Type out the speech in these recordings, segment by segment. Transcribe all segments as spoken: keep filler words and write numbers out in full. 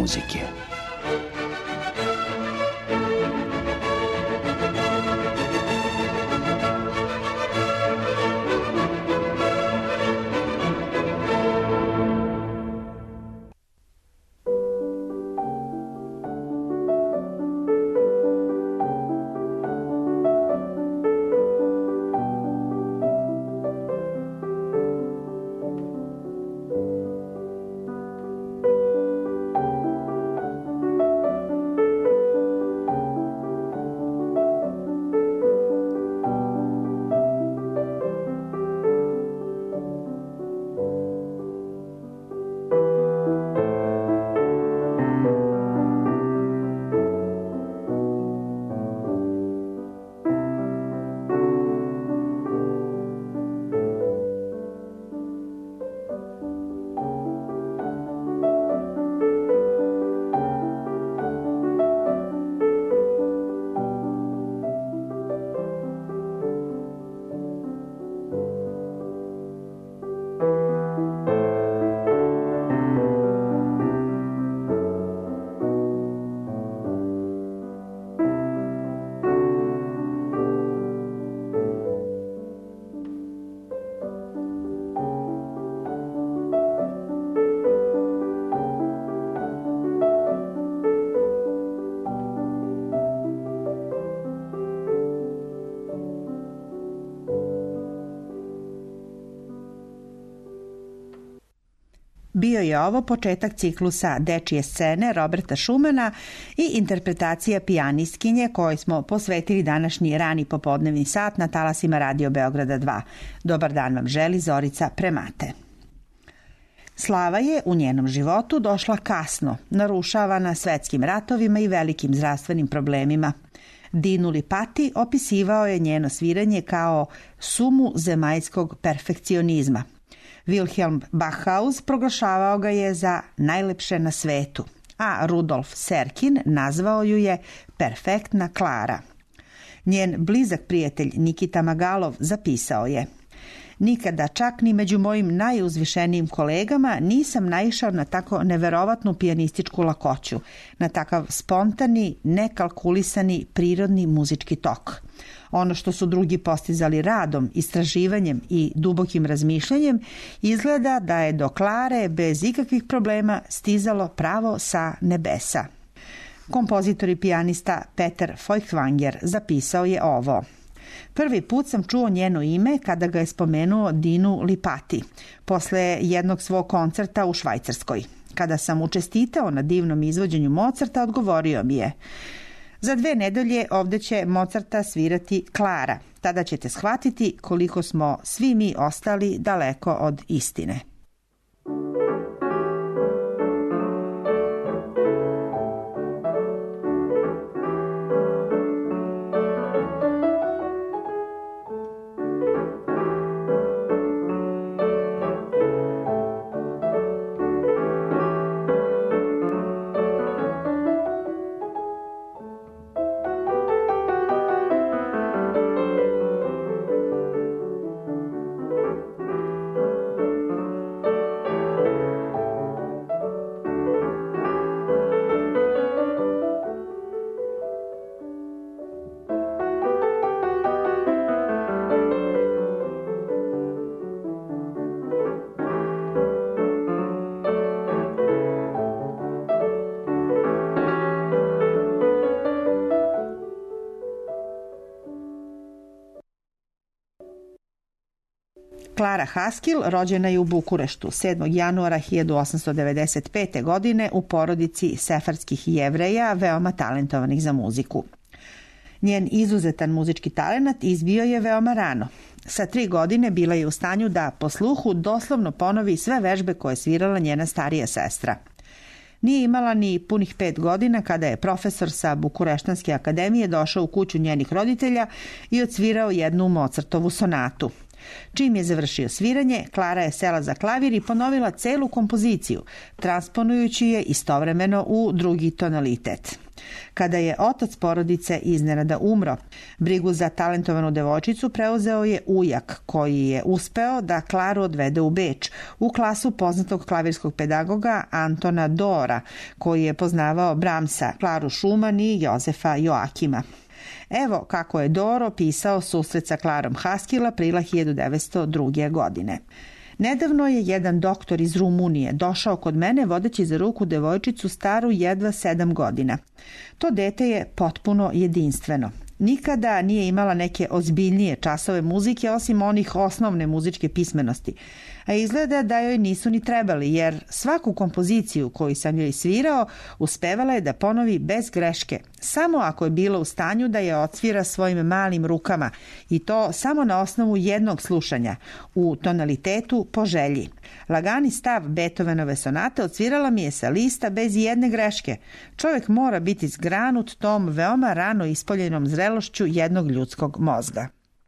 muzike. Bio je ovo početak ciklusa Dečije scene Roberta Schumana i interpretacija pijanistkinje kojoj smo posvetili današnji rani popodnevni sat na talasima Radio Beograda dva. Dobar dan vam želi Zorica Premate. Slava je u njenom životu došla kasno, narušavana svetskim ratovima i velikim zdravstvenim problemima. Dinu Lipati opisivao je njeno sviranje kao sumu zemaljskog perfekcionizma. Wilhelm Bachhaus proglašavao ga je za najlepše na svetu, a Rudolf Serkin nazvao ju je perfektna Klara. Njen blizak prijatelj Nikita Magalov zapisao je: nikada čak ni među mojim najuzvišenijim kolegama nisam naišao na tako neverovatnu pijanističku lakoću, na takav spontani, nekalkulisani, prirodni muzički tok. Ono što su drugi postizali radom, istraživanjem i dubokim razmišljanjem, izgleda da je do Klare bez ikakvih problema stizalo pravo sa nebesa. Kompozitor i pijanista Peter Feuchtwanger zapisao je ovo: prvi put sam čuo njeno ime kada ga je spomenuo Dinu Lipati, posle jednog svog koncerta u Švajcarskoj. Kada sam mu čestitao na divnom izvođenju Mozarta, odgovorio mi je: za dve nedelje ovdje će Mozarta svirati Klara. Tada ćete shvatiti koliko smo svi mi ostali daleko od istine. Klara Haskil rođena je u Bukureštu sedmog januara hiljadu osamsto devedeset pete. godine u porodici sefardskih Jevreja, veoma talentovanih za muziku. Njen izuzetan muzički talenat izbio je veoma rano. Sa tri godine bila je u stanju da po sluhu doslovno ponovi sve vežbe koje je svirala njena starija sestra. Nije imala ni punih pet godina kada je profesor sa Bukureštanske akademije došao u kuću njenih roditelja i odsvirao jednu Mozartovu sonatu. Čim je završio sviranje, Klara je sela za klavir i ponovila celu kompoziciju, transponujući je istovremeno u drugi tonalitet. kada je otac porodice iznenada umro. Brigu za talentovanu devojčicu preuzeo je ujak, koji je uspeo da Klaru odvede u Beč, u klasu poznatog klavirskog pedagoga Antona Dora, koji je poznavao Brahmsa, Klaru Schumann i Jozefa Joakima. Evo kako je Doro pisao susret sa Klarom Haskill aprila hiljadu devetsto druge. godine. Nedavno je jedan doktor iz Rumunije došao kod mene vodeći za ruku devojčicu staru jedva sedam godina. To dete je potpuno jedinstveno. Nikada nije imala neke ozbiljnije časove muzike osim onih osnovne muzičke pismenosti. A izgleda da joj nisu ni trebali, jer svaku kompoziciju koju sam joj svirao uspevala je da ponovi bez greške, samo ako je bila u stanju da je odsvira svojim malim rukama, i to samo na osnovu jednog slušanja, u tonalitetu po želji. Lagani stav Beethovenove sonate odsvirala mi je sa lista bez jedne greške. Čovjek mora biti zgranut tom veoma rano ispoljenom zrelošću jednog ljudskog mozga.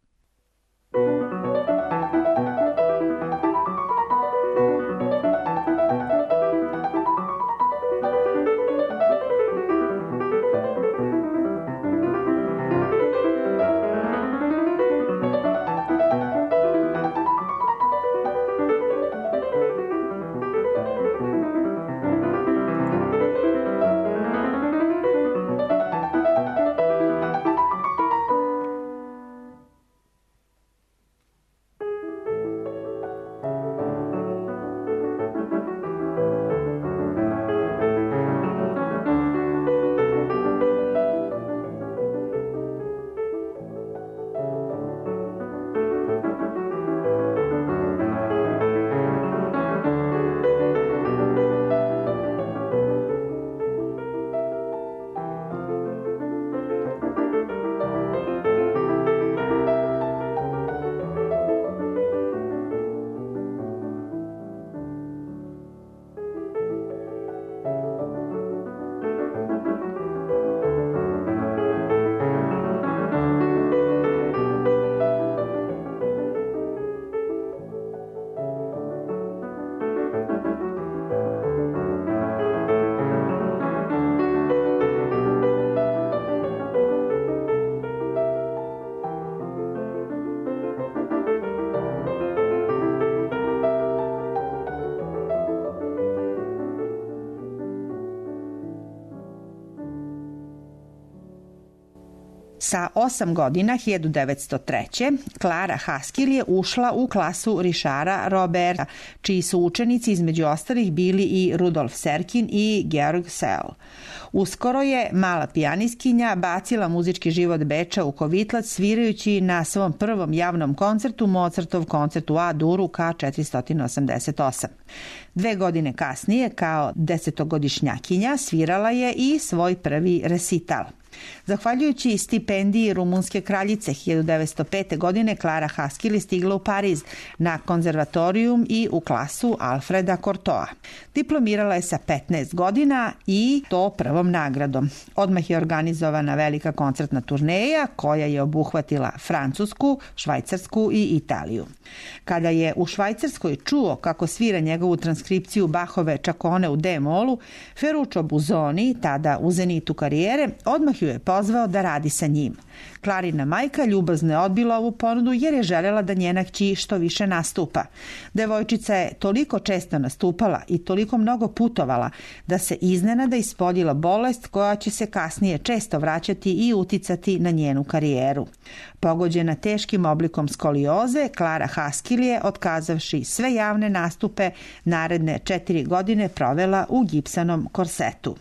Sa osam godina, hiljadu devetsto treće. Klara Haskill je ušla u klasu Richarda Roberta, čiji su učenici između ostalih bili i Rudolf Serkin i Georg Szell. Uskoro je mala pijaniskinja bacila muzički život Beča u kovitlac svirajući na svom prvom javnom koncertu Mozartov koncert u A-duru ka četiristo osamdeset osam. Dve godine kasnije, kao desetogodišnjakinja, svirala je i svoj prvi resital. Zahvaljujući stipendiji rumunske kraljice, hiljadu devetsto pete. godine Klara Haskill je stigla u Pariz na konzervatorijum i u klasu Alfreda Cortoa. Diplomirala je sa petnaest godina i to prvom nagradom. Odmah je organizovana velika koncertna turneja koja je obuhvatila Francusku, Švajcarsku i Italiju. Kada je u Švajcarskoj čuo kako svira njegovu transkripciju Bachove Čakone u D-molu, Ferruccio Busoni, tada u zenitu karijere, odmah ju je pozvao da radi sa njim. Klarina majka ljubazno je odbila ovu ponudu jer je željela da njena kći što više nastupa. Devojčica je toliko često nastupala i toliko mnogo putovala da se iznenada ispoljila bolest koja će se kasnije često vraćati i uticati na njenu karijeru. Pogođena teškim oblikom skolioze, Klara Haskill je, otkazavši sve javne nastupe, naredne četiri godine provela u gipsanom korsetu.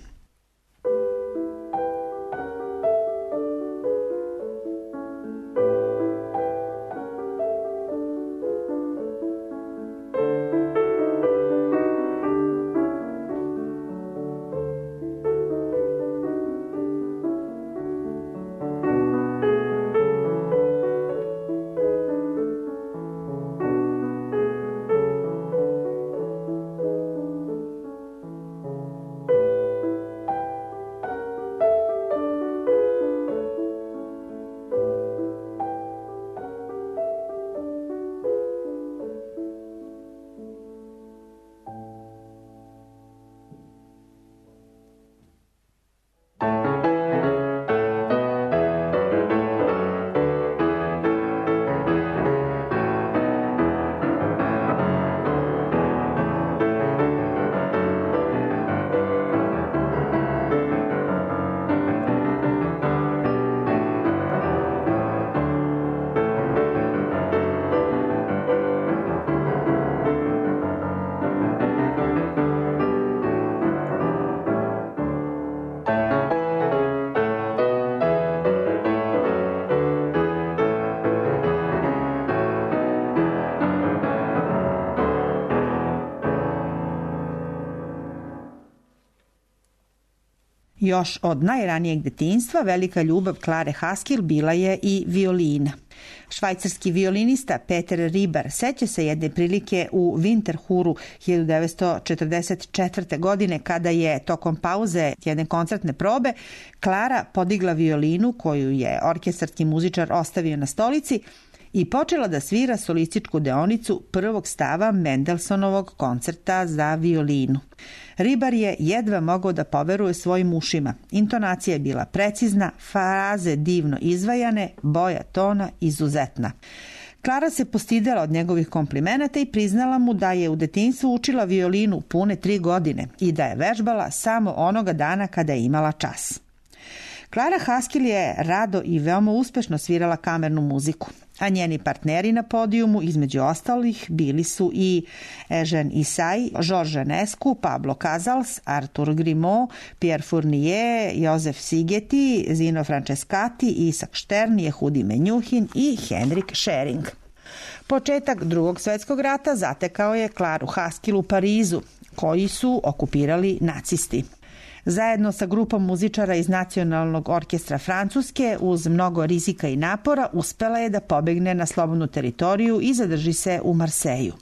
Još od najranijeg detinjstva velika ljubav Klare Haskell bila je i violina. Švajcarski violinista Peter Ribar seća se jedne prilike u Winterthuru hiljadu devetsto četrdeset četvrte. godine kada je tokom pauze jedne koncertne probe Klara podigla violinu koju je orkestarski muzičar ostavio na stolici i počela da svira solističku deonicu prvog stava Mendelsonovog koncerta za violinu. Ribar je jedva mogao da poveruje svojim ušima. Intonacija je bila precizna, fraze divno izvajane, boja tona izuzetna. Klara se postidela od njegovih komplimenata i priznala mu da je u detinjstvu učila violinu pune tri godine i da je vežbala samo onoga dana kada je imala čas. Klara Haskell je rado i veoma uspešno svirala kamernu muziku, a njeni partneri na podijumu, između ostalih, bili su i Eugène Issai, Georges Enescu, Pablo Casals, Arthur Grimaud, Pierre Fournier, Josef Szigeti, Zino Francescati, Isak Stern, Yehudi Menuhin i Henrik Schering. Početak Drugog svjetskog rata zatekao je Klaru Haskell u Parizu, koji su okupirali nacisti. Zajedno sa grupom muzičara iz Nacionalnog orkestra Francuske, uz mnogo rizika i napora, uspela je da pobegne na slobodnu teritoriju i zadrži se u Marseju.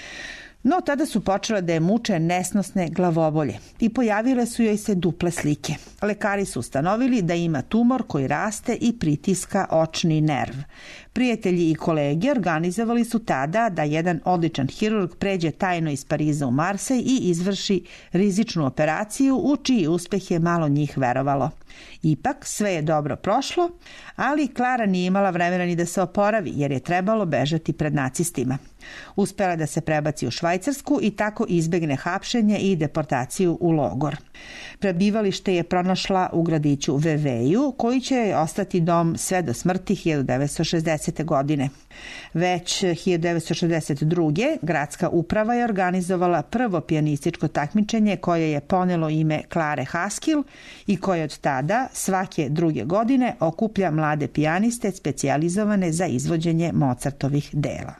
No, tada su počele da je muče nesnosne glavobolje i pojavile su joj se duple slike. Lekari su ustanovili da ima tumor koji raste i pritiska očni nerv. Prijatelji i kolege organizovali su tada da jedan odličan hirurg pređe tajno iz Pariza u Marsej i izvrši rizičnu operaciju u čiji uspeh je malo njih verovalo. Ipak, sve je dobro prošlo, ali Klara nije imala vremena ni da se oporavi jer je trebalo bežati pred nacistima. Uspela da se prebaci u Švajcarsku i tako izbegne hapšenje i deportaciju u logor. Prebivalište je pronašla u gradiću Veveju, koji će joj ostati dom sve do smrti hiljadu devetsto šezdesete. godine. Već hiljadu devetsto šezdeset druge. gradska uprava je organizovala prvo pijanističko takmičenje koje je ponelo ime Klare Haskell i koje od tada svake druge godine okuplja mlade pijaniste specijalizovane za izvođenje Mozartovih dela.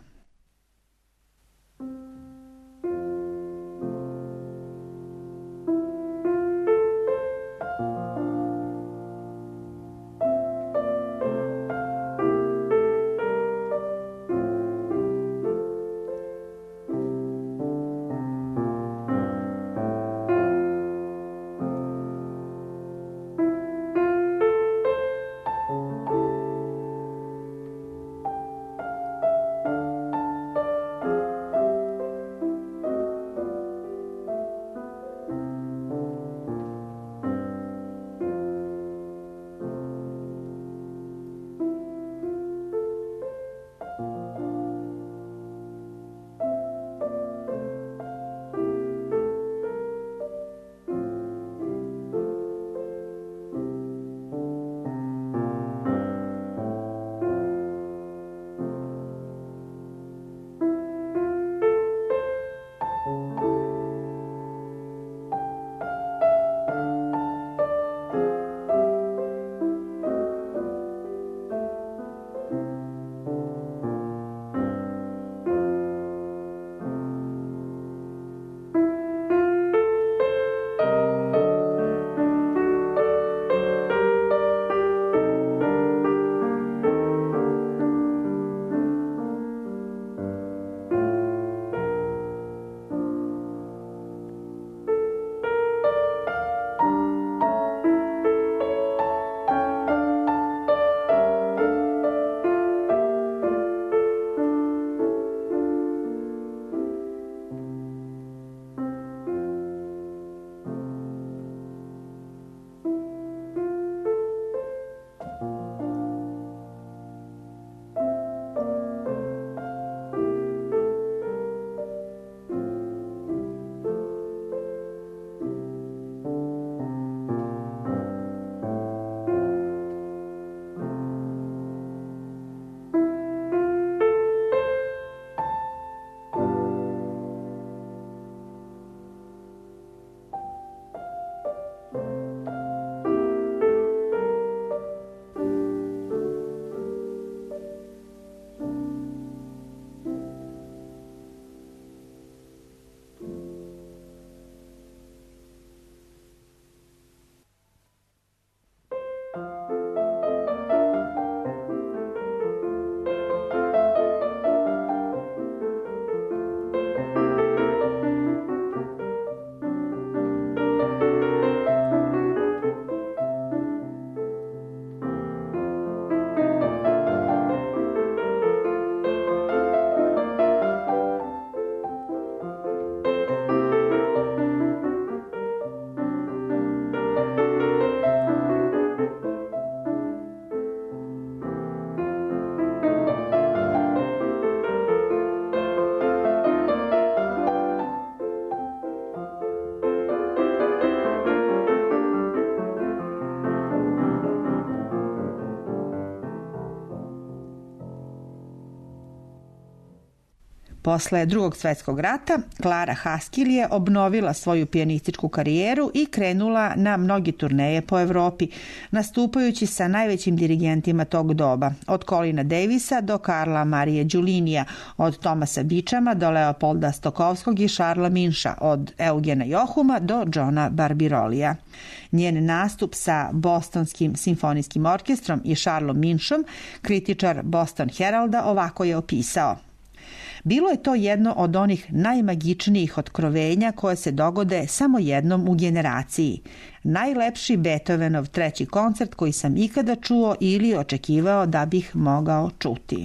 posle drugog svetskog rata, Clara Haskell je obnovila svoju pijanističku karijeru i krenula na mnogi turneje po Evropi, nastupajući sa najvećim dirigentima tog doba, od Colina Davisa do Karla Marije Đulinija, od Tomasa Bičama do Leopolda Stokovskog i Šarla Minša, od Eugena Johuma do Johna Barbirolija. Njen nastup sa Bostonskim simfonijskim orkestrom i Šarlom Minšom kritičar Boston Heralda ovako je opisao: bilo je to jedno od onih najmagičnijih otkrovenja koje se dogode samo jednom u generaciji. Najlepši Beethovenov treći koncert koji sam ikada čuo ili očekivao da bih mogao čuti.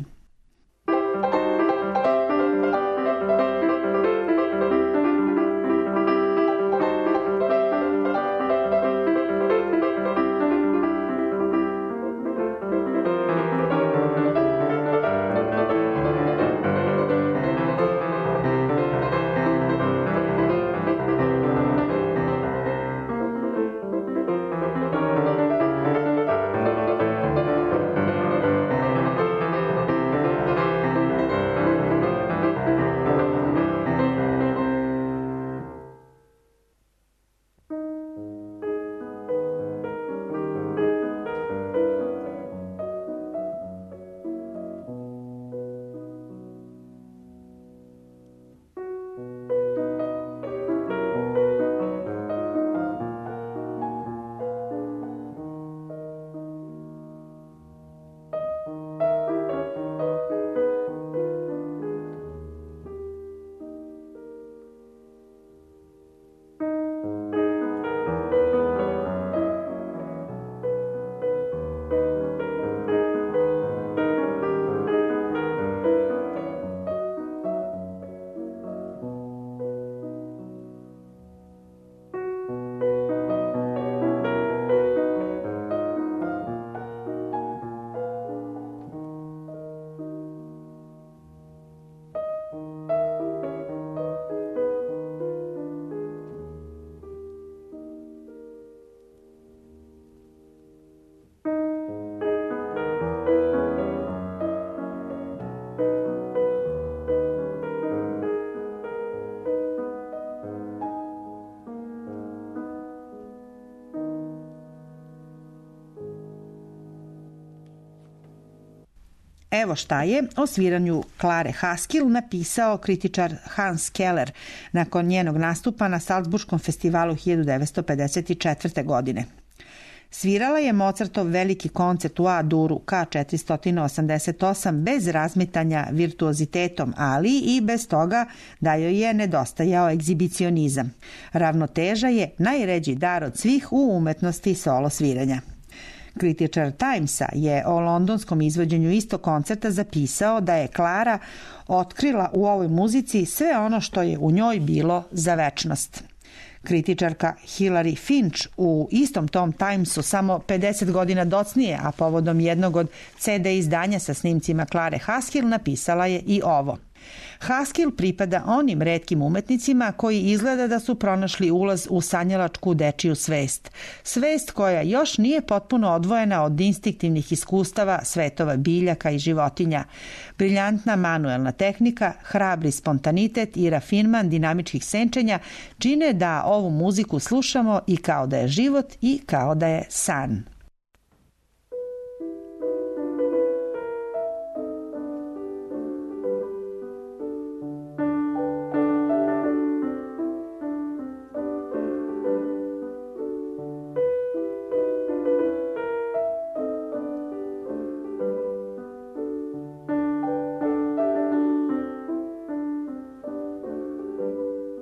Evo šta je o sviranju Klare Haskell napisao kritičar Hans Keller nakon njenog nastupa na Salzburškom festivalu hiljadu devetsto pedeset četvrte. godine. Svirala je Mozartov veliki koncert u A-duru ka četiristo osamdeset osam bez razmetanja virtuozitetom, ali i bez toga da joj je nedostajao egzibicionizam. Ravnoteža je najređi dar od svih u umetnosti solo sviranja. Kritičar Timesa je o londonskom izvođenju istog koncerta zapisao da je Klara otkrila u ovoj muzici sve ono što je u njoj bilo za večnost. Kritičarka Hilary Finch u istom tom Timesu samo pedeset godina docnije, a povodom jednog od ce de izdanja sa snimcima Klare Haskell napisala je i ovo: Haskell pripada onim retkim umetnicima koji izgleda da su pronašli ulaz u sanjalačku dečiju svest. Svest koja još nije potpuno odvojena od instinktivnih iskustava svetova biljaka i životinja. Briljantna manuelna tehnika, hrabri spontanitet i rafinman dinamičkih senčenja čine da ovu muziku slušamo i kao da je život i kao da je san.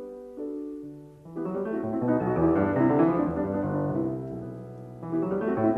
Thank you.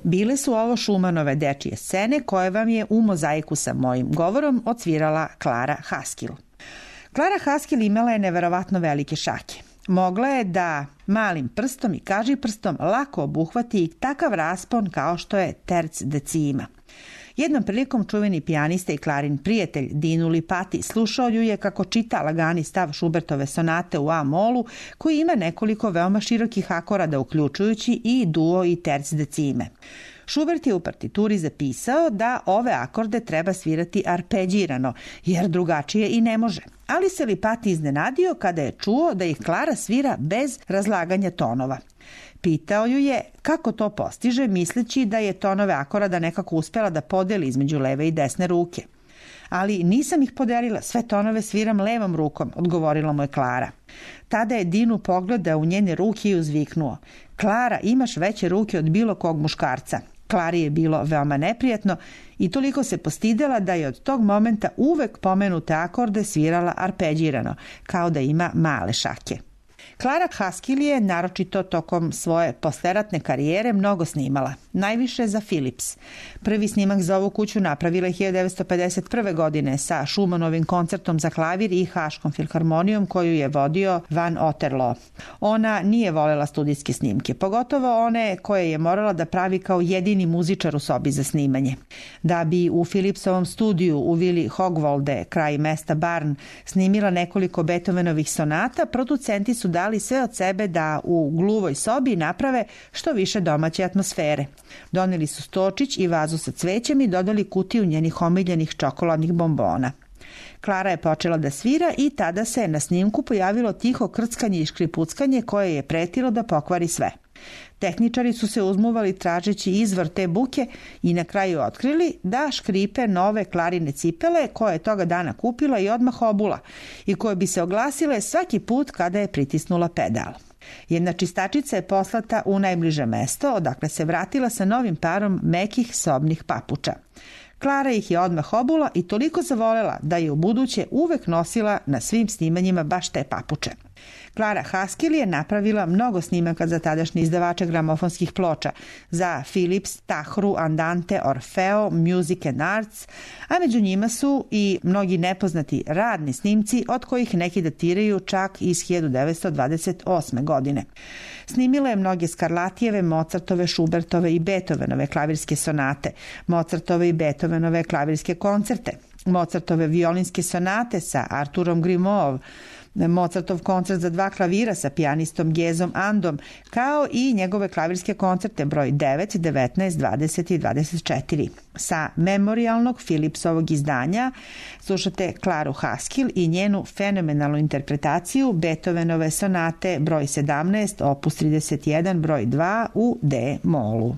Bile su ovo Šumanove dečije scene koje vam je u mozaiku sa mojim govorom odsvirala Klara Haskil. Klara Haskil imala je neverovatno velike šake. Mogla je da malim prstom i kažiprstom lako obuhvati i takav raspon kao što je terc decima. Jednom prilikom čuveni pijanista i Klarin prijatelj Dinu Lipati slušao ju je kako čita lagani stav Schubertove sonate u A-molu, koji ima nekoliko veoma širokih akorada uključujući i duo i terc decime. Schubert je u partituri zapisao da ove akorde treba svirati arpeđirano, jer drugačije i ne može. Ali se Lipati iznenadio kada je čuo da ih Klara svira bez razlaganja tonova. Pitao ju je kako to postiže, misleći da je tonove akorada nekako uspela da podeli između leve i desne ruke. Ali nisam ih podelila, sve tonove sviram levom rukom, odgovorila mu je Klara. Tada je Dinu pogledao u njene ruke i uzviknuo: Klara, imaš veće ruke od bilo kog muškarca. Klari je bilo veoma neprijatno i toliko se postidela da je od tog momenta uvek pomenute akorde svirala arpeđirano, kao da ima male šake. Klara Haskil je naročito tokom svoje posleratne karijere mnogo snimala, najviše za Philips. Prvi snimak za ovu kuću napravila je hiljadu devetsto pedeset prve. godine sa Schumannovim koncertom za klavir i Haškom filharmonijom koju je vodio Van Otterloo. Ona nije volela studijske snimke, pogotovo one koje je morala da pravi kao jedini muzičar u sobi za snimanje. Da bi u Philipsovom studiju u vili Hogwolde, kraj mesta Barn, snimila nekoliko Beethovenovih sonata, producenti su dali sve od sebe da u gluvoj sobi naprave što više domaće atmosfere. Doneli su stočić i vazu sa cvećem i dodali kutiju njenih omiljenih čokoladnih bombona. Klara je počela da svira i tada se na snimku pojavilo tiho krckanje i škripuckanje koje je pretilo da pokvari sve. Tehničari su se uzmuvali tražeći izvor te buke i na kraju otkrili da škripe nove Klarine cipele koje je toga dana kupila i odmah obula i koje bi se oglasile svaki put kada je pritisnula pedal. Jedna čistačica je poslata u najbliže mesto, odakle se vratila sa novim parom mekih sobnih papuča. Klara ih je odmah obula i toliko zavolela da je u buduće uvek nosila na svim snimanjima baš te papuče. Klara Haskil je napravila mnogo snimaka za tadašnje izdavače gramofonskih ploča, za Philips, Tahru, Andante, Orfeo, Music and Arts, a među njima su i mnogi nepoznati radni snimci od kojih neki datiraju čak iz hiljadu devetsto dvadeset osme. godine. Snimila je mnoge Scarlatijeve, Mozartove, Schubertove i Beethovenove klavirske sonate, Mozartove i Beethovenove klavirske koncerte, Mozartove violinske sonate sa Arturom Grimmauom, Mozartov koncert za dva klavira sa pijanistom Gezom Andom, kao i njegove klavirske koncerte broj devet, devetnaest, dvadeset i dvadeset četiri. Sa memorialnog Philipsovog izdanja slušate Klaru Haskil i njenu fenomenalnu interpretaciju Beethovenove sonate broj sedamnaest, opus trideset jedan, broj dva u D-molu.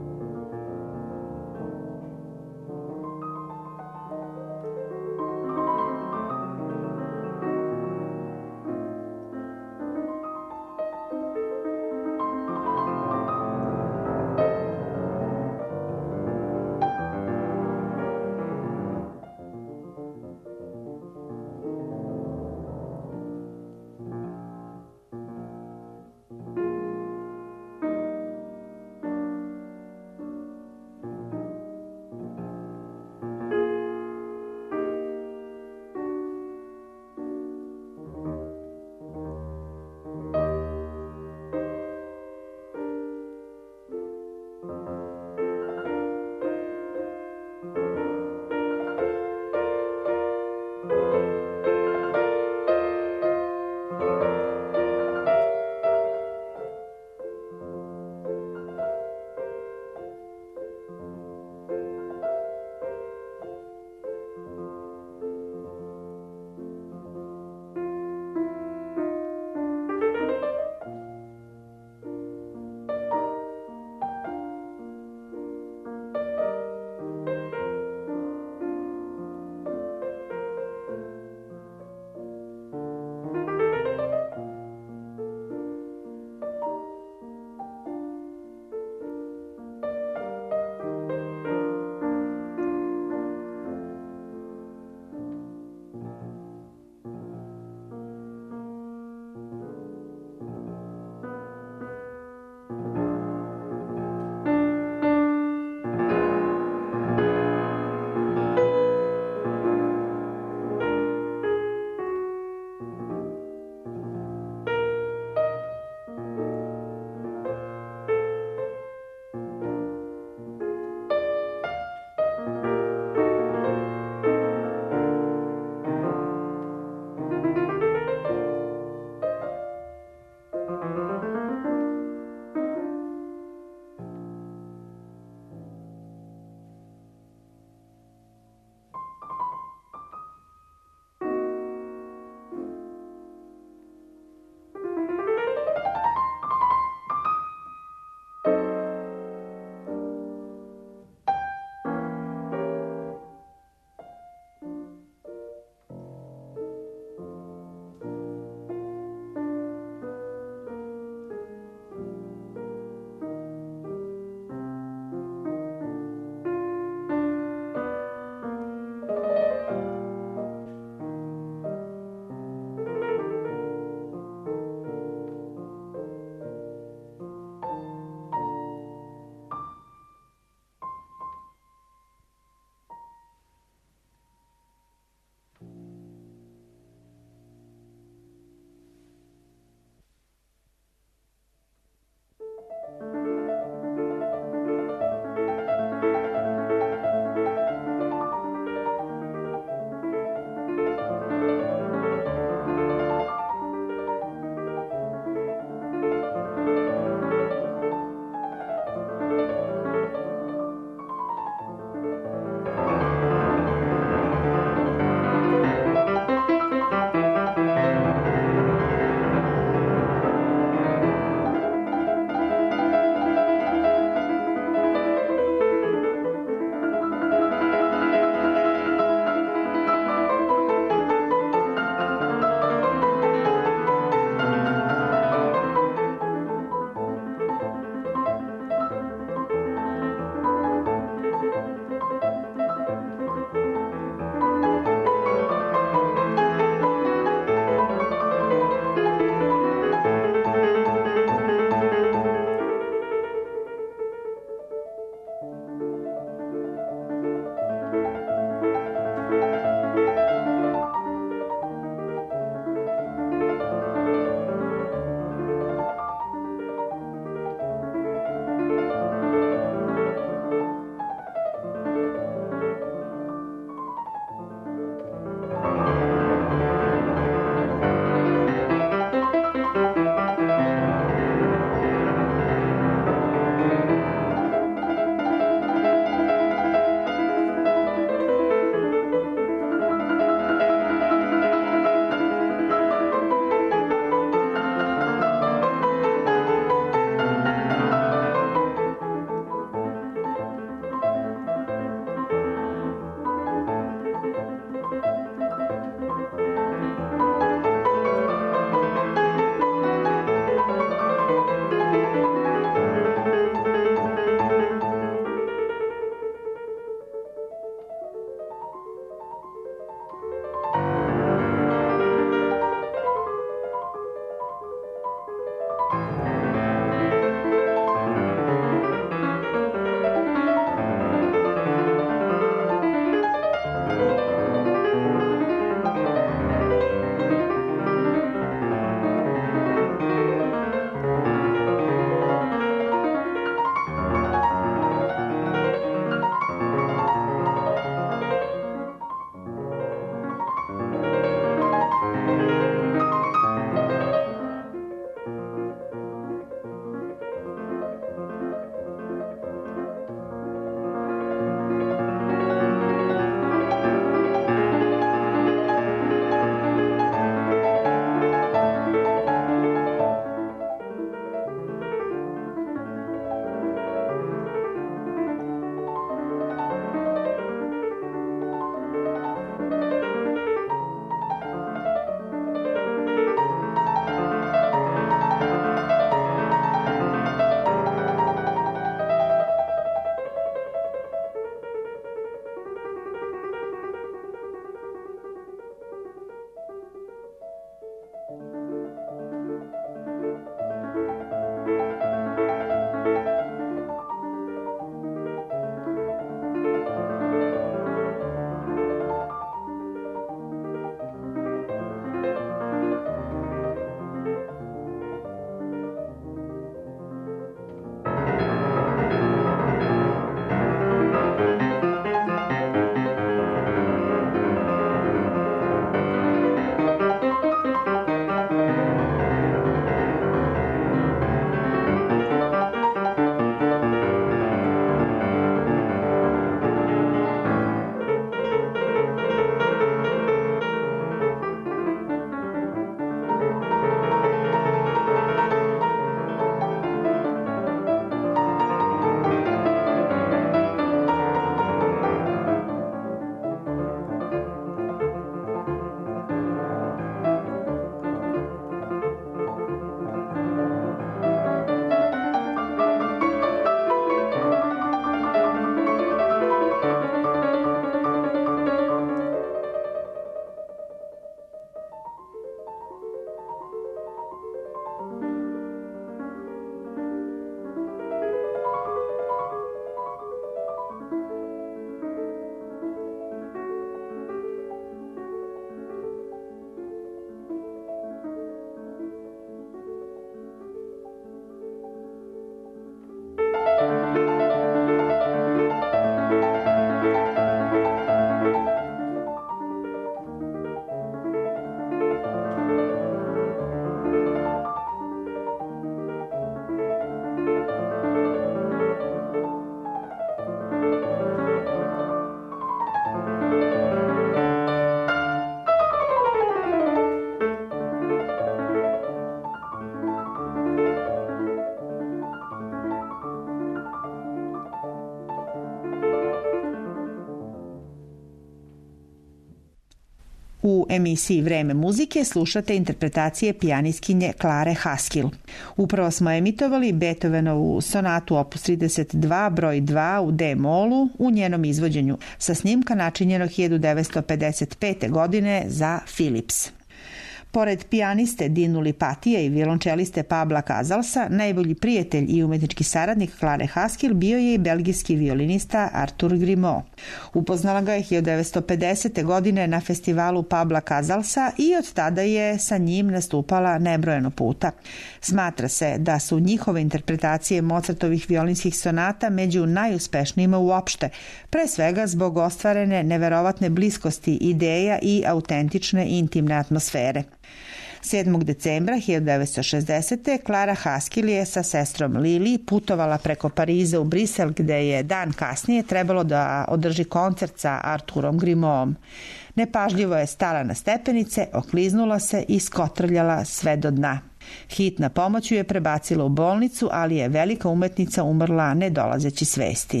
U emisiji Vreme muzike slušate interpretacije pijanistkinje Klare Haskell. Upravo smo emitovali Beethovenovu sonatu opus trideset dva broj dva u D-molu u njenom izvođenju sa snimka načinjenog hiljadu devetsto pedeset pete. godine za Philips. Pored pijaniste Dinu Lipatija i violončeliste Pabla Casalsa, najbolji prijatelj i umetnički saradnik Klare Haskell bio je i belgijski violinista Arthur Grimaud. Upoznala ga je hiljadu devetsto pedesete. godine na festivalu Pabla Casalsa i od tada je sa njim nastupala nebrojeno puta. Smatra se da su njihove interpretacije Mozartovih violinskih sonata među najuspešnijima uopšte, pre svega zbog ostvarene neverovatne bliskosti ideja i autentične intimne atmosfere. sedmog decembra hiljadu devetsto šezdesete. Klara Haskell je sa sestrom Lili putovala preko Pariza u Brisel, gde je dan kasnije trebalo da održi koncert sa Arturom Grimaudom. Nepažljivo je stala na stepenice, okliznula se i skotrljala sve do dna. Hitna pomoć ju je prebacila u bolnicu, ali je velika umetnica umrla ne dolazeći svesti.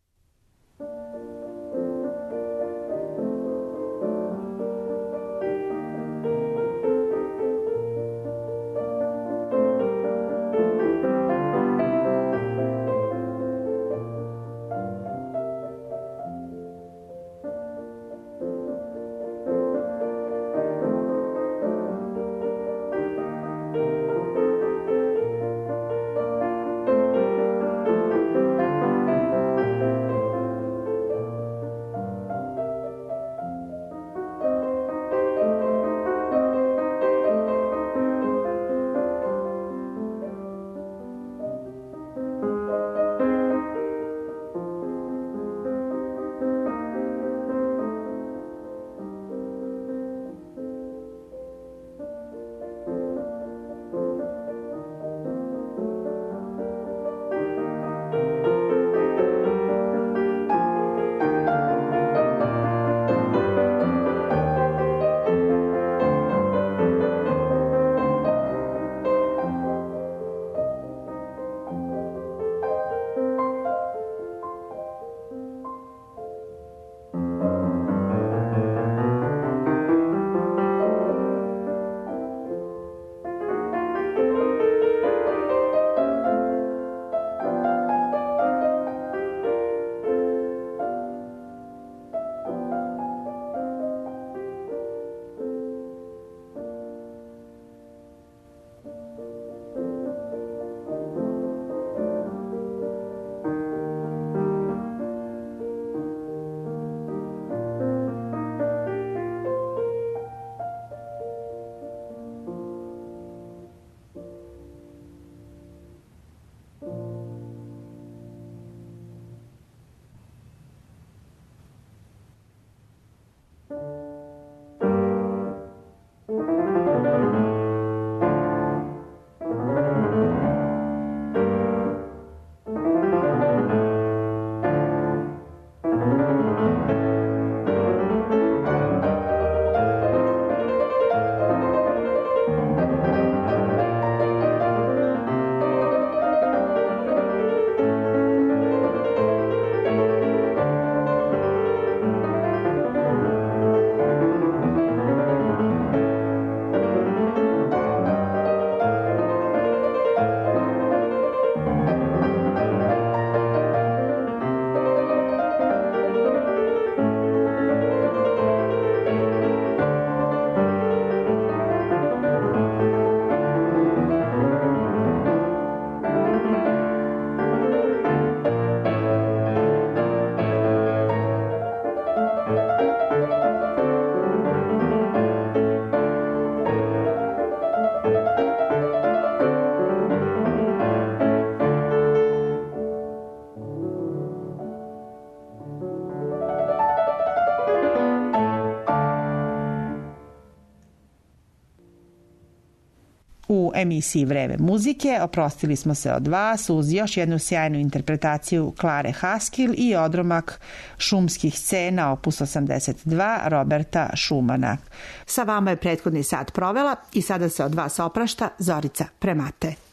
U emisiji Vreme muzike oprostili smo se od vas uz još jednu sjajnu interpretaciju Klare Haskell i odromak šumskih scena opus osamdeset dva Roberta Schumana. Sa vama je prethodni sat provela i sada se od vas oprašta Zorica Premate.